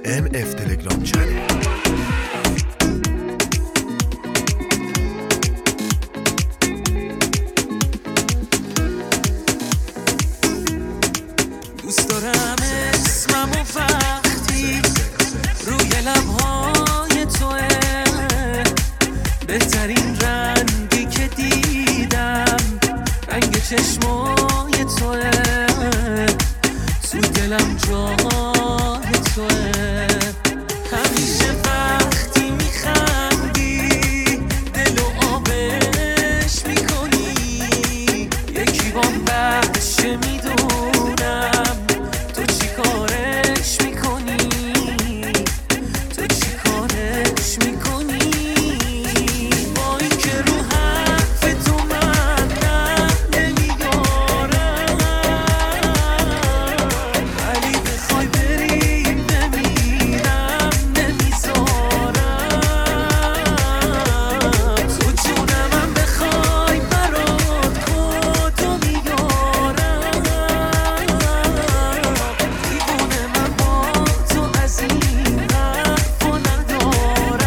MF تلگرام چنل. دوست دارم اسمم و وقتی روی لبهای توه، بهترین رنگی که دیدم رنگ چشمای توه، تو دلم جای توه. همیشه وقتی میخندی دلو آبش میکنی، یکی بام بچه میدونم تو چی کارش میکنی، تو چی کارش میکنی. با این که رو حرف تو من نمیارم، ولی بخوای بریم بمیرم نمیذارم. تو جونمم بخوای برات کدو میارم، دیوونه من با تو از این حرفا ندارم.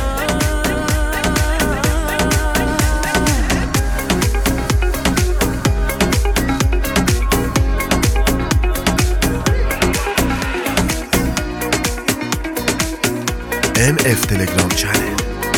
MF تلگرام چنل.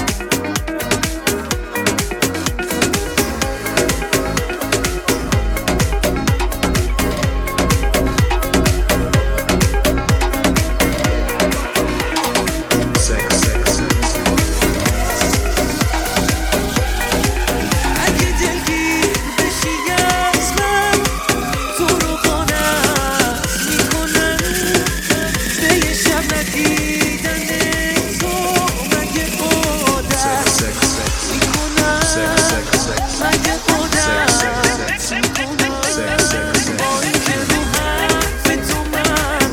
اگه دلگیر بشی از من، تو رو قانع میکنم به یه شب ندیدن تو مگه عادت میکنم، مگه عادت میکنم. با این که رو حرف تو من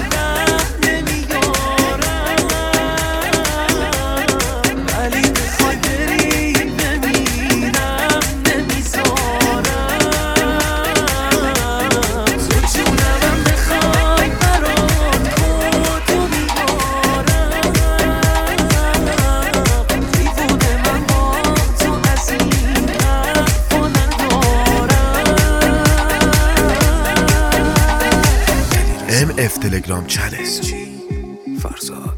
نمیارم، ولی بخوای بریم بمیرم نمیذارم. تو جونمم بخوای برات کدو میارم، دیوونه من با تو از این حرفا ندارم. MF تلگرام چنل. فرزاد